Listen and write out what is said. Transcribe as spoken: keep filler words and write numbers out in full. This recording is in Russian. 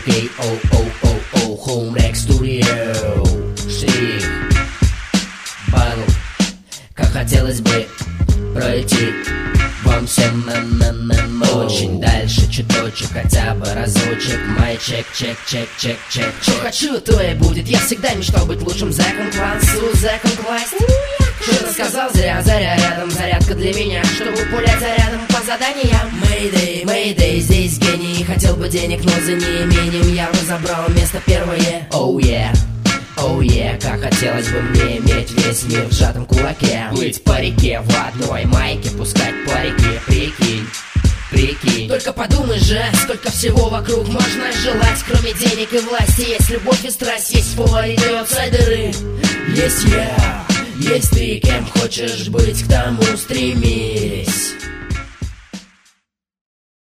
кей о о о о Home Rec Studio. Штрих, батл, как хотелось бы пройти вам всем м м м очень дальше чуточек, хотя бы разочек. Май чек, чек, чек, чек, чек. Что хочу, то и будет. Я всегда мечтал быть лучшим зэком классу, зэком класс. Что-то сказал зря, заря рядом, зарядка для меня, чтобы пулять зарядом по заданиям. Мэйдэй, мэйдэй, здесь гений. Хотел бы денег, но за неимением явно забрал место первое. Оу, oh, yeah. Оу, oh, yeah, как хотелось бы мне иметь весь мир в сжатом кулаке. Плыть по реке в одной майке, пускать по реке, прикинь, прикинь. Только подумай же, сколько всего вокруг можно желать, кроме денег и власти. Есть любовь и страсть, есть фавориты и аутсайдеры. Есть я, есть ты, кем хочешь быть, к тому стремись.